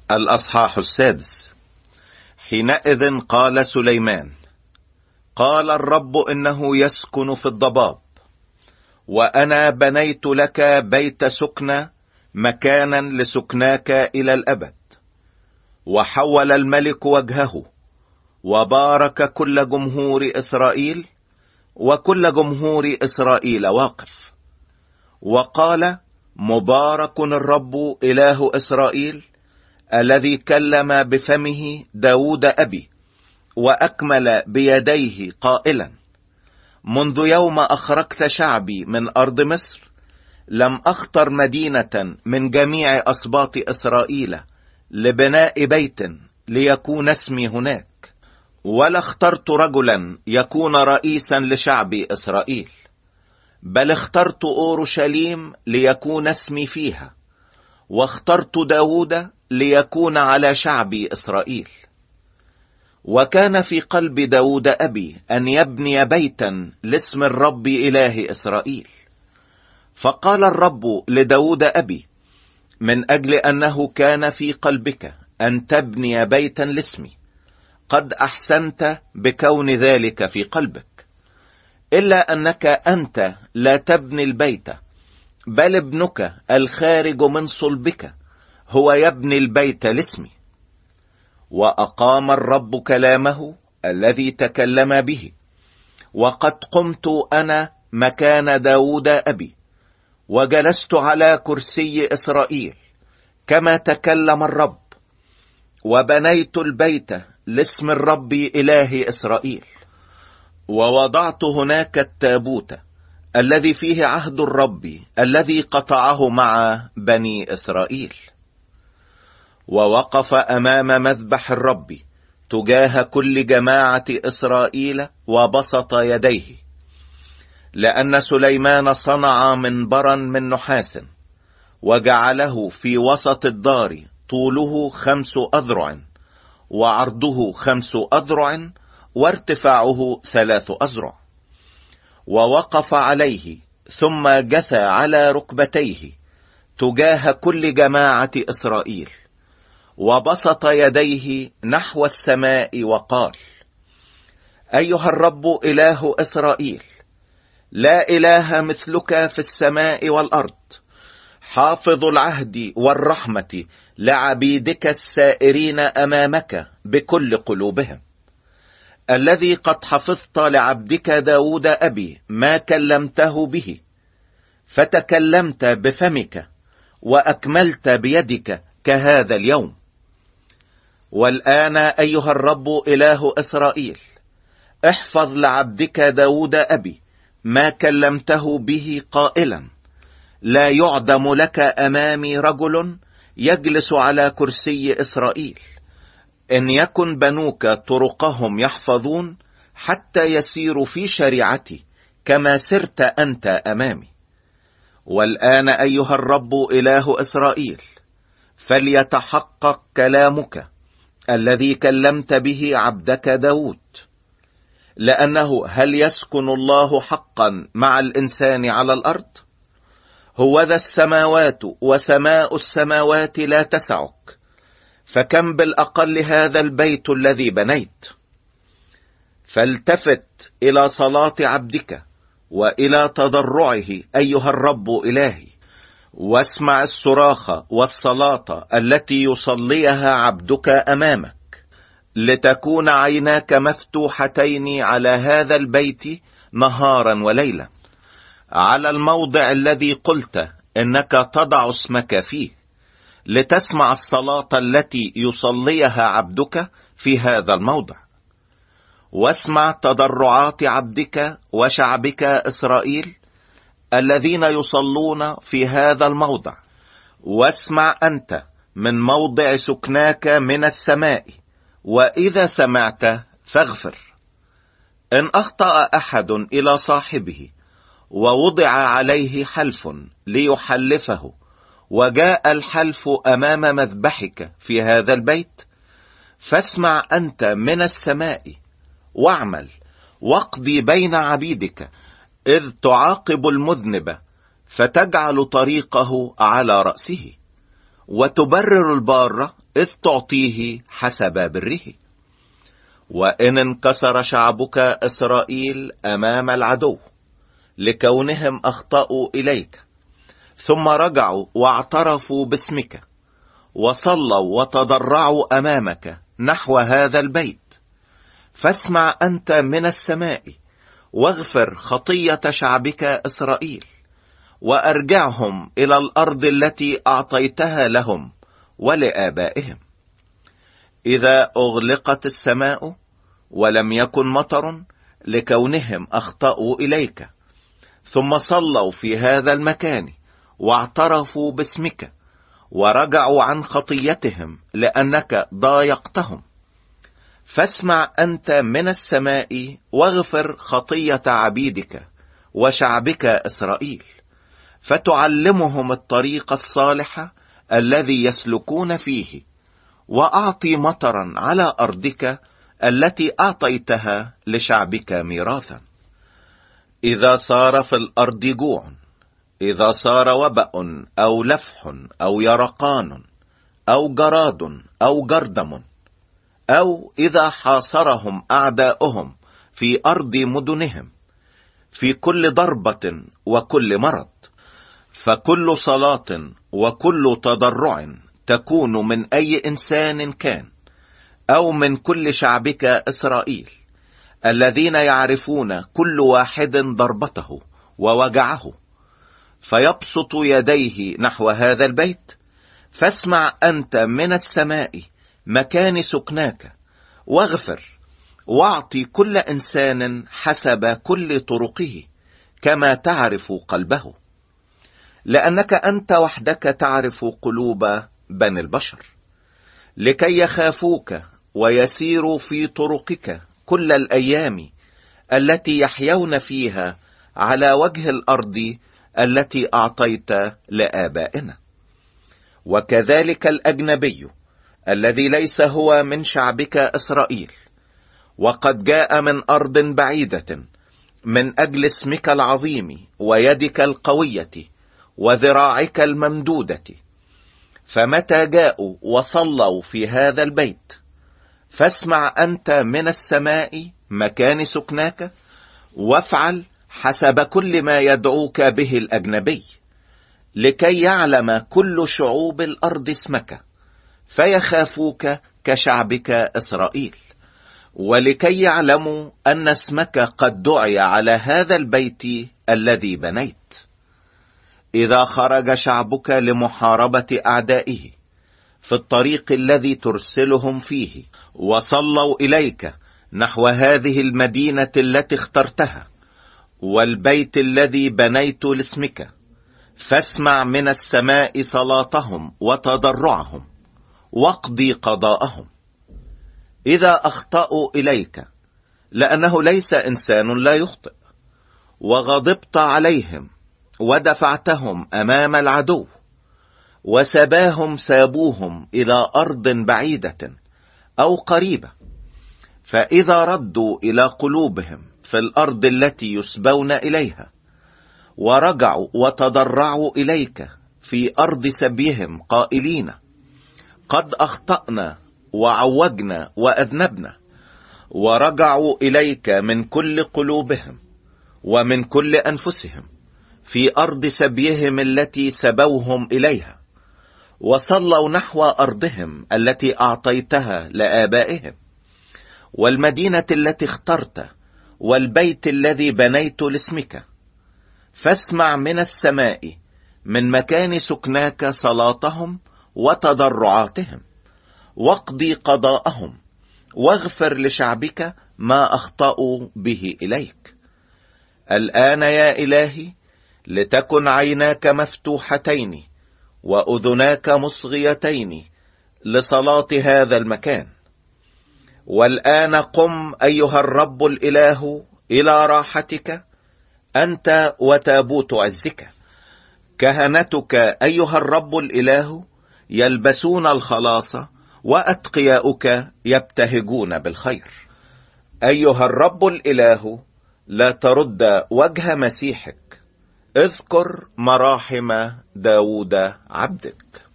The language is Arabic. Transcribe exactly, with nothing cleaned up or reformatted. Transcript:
الأصحاح السادس. حينئذ قال سليمان: قال الرب إنه يسكن في الضباب، وأنا بنيت لك بيت سكنى مكانا لسكناك إلى الأبد. وحول الملك وجهه وبارك كل جمهور إسرائيل، وكل جمهور إسرائيل واقف، وقال: مبارك الرب إله إسرائيل الذي كلم بفمه داود أبي، وأكمل بيديه قائلا: منذ يوم أخرجت شعبي من أرض مصر لم أختر مدينة من جميع أسباط إسرائيل لبناء بيت ليكون اسمي هناك، ولا اخترت رجلا يكون رئيسا لشعب إسرائيل، بل اخترت أورشليم ليكون اسمي فيها، واخترت داود ليكون على شعب إسرائيل. وكان في قلب داود أبي أن يبني بيتا لاسم الرب إله إسرائيل. فقال الرب لداود أبي: من أجل أنه كان في قلبك أن تبني بيتا لاسمي، قد أحسنت بكون ذلك في قلبك، إلا أنك أنت لا تبني البيت، بل ابنك الخارج من صلبك هو يبني البيت لاسمي. وأقام الرب كلامه الذي تكلم به، وقد قمت أنا مكان داود أبي، وجلست على كرسي إسرائيل كما تكلم الرب، وبنيت البيت لاسم الرب إله إسرائيل. ووضعت هناك التابوت الذي فيه عهد الرب الذي قطعه مع بني إسرائيل. ووقف أمام مذبح الرب تجاه كل جماعة إسرائيل وبسط يديه، لأن سليمان صنع منبرا من نحاس، وجعله في وسط الدار، طوله خمس أذرع، وعرضه خمس أذرع، وارتفاعه ثلاث أذرع. ووقف عليه ثم جثى على ركبتيه تجاه كل جماعة إسرائيل، وبسط يديه نحو السماء وقال: أيها الرب إله إسرائيل، لا إله مثلك في السماء والأرض، حافظ العهد والرحمة لعبيدك السائرين أمامك بكل قلوبهم، الذي قد حفظت لعبدك داود أبي ما كلمته به، فتكلمت بفمك وأكملت بيدك كهذا اليوم. والآن أيها الرب إله إسرائيل، احفظ لعبدك داود أبي ما كلمته به قائلا: لا يعدم لك أمامي رجل يجلس على كرسي إسرائيل، إن يكن بنوك طرقهم يحفظون حتى يسيروا في شريعتي كما سرت أنت أمامي. والآن أيها الرب إله إسرائيل، فليتحقق كلامك الذي كلمت به عبدك داود، لأنه هل يسكن الله حقا مع الإنسان على الأرض؟ هوذا السماوات وسماء السماوات لا تسعك، فكم بالأقل هذا البيت الذي بنيت؟ فالتفت إلى صلاة عبدك وإلى تضرعه أيها الرب إلهي، واسمع الصراخ والصلاة التي يصليها عبدك أمامك، لتكون عيناك مفتوحتين على هذا البيت نهارا وليلا، على الموضع الذي قلت إنك تضع اسمك فيه، لتسمع الصلاة التي يصليها عبدك في هذا الموضع. واسمع تضرعات عبدك وشعبك إسرائيل الذين يصلون في هذا الموضع، واسمع أنت من موضع سكناك من السماء، وإذا سمعت فاغفر. إن أخطأ أحد إلى صاحبه ووضع عليه حلف ليحلفه، وجاء الحلف أمام مذبحك في هذا البيت، فاسمع أنت من السماء واعمل، واقضي بين عبيدك، إذ تعاقب المذنب فتجعل طريقه على رأسه، وتبرر البار إذ تعطيه حسب بره. وإن انكسر شعبك إسرائيل أمام العدو لكونهم أخطأوا إليك، ثم رجعوا واعترفوا باسمك وصلوا وتضرعوا أمامك نحو هذا البيت، فاسمع أنت من السماء واغفر خطية شعبك إسرائيل، وأرجعهم إلى الأرض التي أعطيتها لهم ولآبائهم. إذا أغلقت السماء ولم يكن مطر لكونهم أخطأوا إليك، ثم صلوا في هذا المكان واعترفوا باسمك ورجعوا عن خطيتهم لأنك ضايقتهم، فاسمع أنت من السماء واغفر خطية عبيدك وشعبك إسرائيل، فتعلمهم الطريق الصالح الذي يسلكون فيه، وأعطي مطرا على أرضك التي أعطيتها لشعبك ميراثا. إذا صار في الأرض جوع، إذا صار وبأ أو لفح أو يرقان أو جراد أو جردم، أو إذا حاصرهم أعداؤهم في أرض مدنهم في كل ضربة وكل مرض، فكل صلاة وكل تضرع تكون من أي إنسان كان أو من كل شعبك إسرائيل الذين يعرفون كل واحد ضربته ووجعه، فيبسط يديه نحو هذا البيت، فاسمع أنت من السماء مكان سكناك واغفر، واعطي كل إنسان حسب كل طرقه كما تعرف قلبه، لأنك أنت وحدك تعرف قلوب بني البشر، لكي يخافوك ويسيروا في طرقك كل الأيام التي يحيون فيها على وجه الأرض التي أعطيت لآبائنا. وكذلك الأجنبي الذي ليس هو من شعبك إسرائيل وقد جاء من أرض بعيدة من أجل اسمك العظيم ويدك القوية وذراعك الممدودة، فمتى جاءوا وصلوا في هذا البيت، فاسمع أنت من السماء مكان سكناك وافعل حسب كل ما يدعوك به الأجنبي، لكي يعلم كل شعوب الأرض اسمك فيخافوك كشعبك إسرائيل، ولكي يعلموا أن اسمك قد دعي على هذا البيت الذي بنيت. إذا خرج شعبك لمحاربة أعدائه في الطريق الذي ترسلهم فيه، وصلوا إليك نحو هذه المدينة التي اخترتها والبيت الذي بنيت لاسمك، فاسمع من السماء صلاتهم وتضرعهم واقضي قضاءهم. إذا أخطأوا إليك، لأنه ليس إنسان لا يخطئ، وغضبت عليهم ودفعتهم أمام العدو وسباهم سابوهم إلى أرض بعيدة أو قريبة، فإذا ردوا إلى قلوبهم في الأرض التي يسبون إليها ورجعوا وتضرعوا إليك في أرض سبيهم قائلين قد أخطأنا وعوجنا وأذنبنا، ورجعوا إليك من كل قلوبهم ومن كل أنفسهم في أرض سبيهم التي سبوهم إليها، وصلوا نحو أرضهم التي أعطيتها لآبائهم والمدينة التي اخترت والبيت الذي بنيت لاسمك، فاسمع من السماء من مكان سكناك صلاتهم وتضرعاتهم واقضي قضاءهم، واغفر لشعبك ما أخطأوا به إليك. الآن يا إلهي لتكن عيناك مفتوحتين وأذناك مصغيتين لصلاة هذا المكان. والآن قم أيها الرب الإله إلى راحتك أنت وتابوت عزك. كهنتك أيها الرب الإله يلبسون الخلاص، وأتقياؤك يبتهجون بالخير. أيها الرب الإله لا ترد وجه مسيحك، اذكر مراحم داود عبدك.